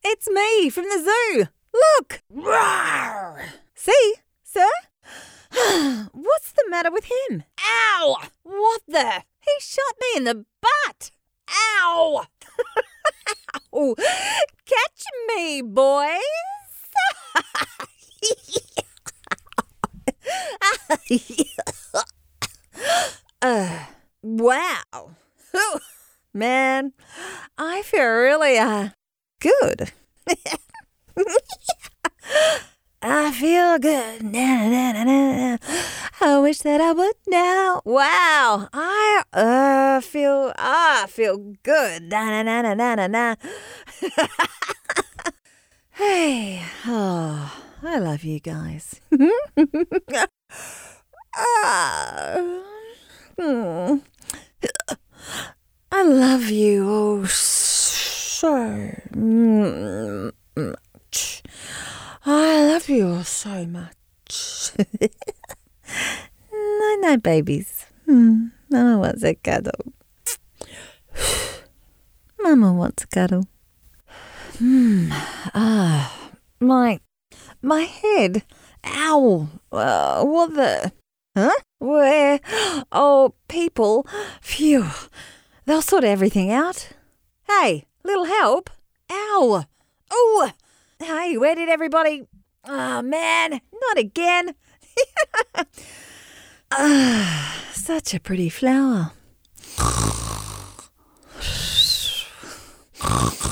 It's me from the zoo. Look. Rawr. See, sir? What's the matter with him? Ow! What the? He shot me in the butt. Ow! Ow. Catch me, boys. Wow. Man, I feel really, good. I feel good. Na, na, na, na. I wish that I would now. Wow. I feel good. Na, na, na, na, na, na. Hey. Oh, I love you guys. I love you so much. I love you all so much. No, babies. Mama wants a cuddle. Mama wants a cuddle. My head. Ow. What the? Huh? Where? Oh, people. Phew. They'll sort everything out. Hey, little help. Ow. Oh. Hey, where did everybody... Oh, man. Not again. Such a pretty flower.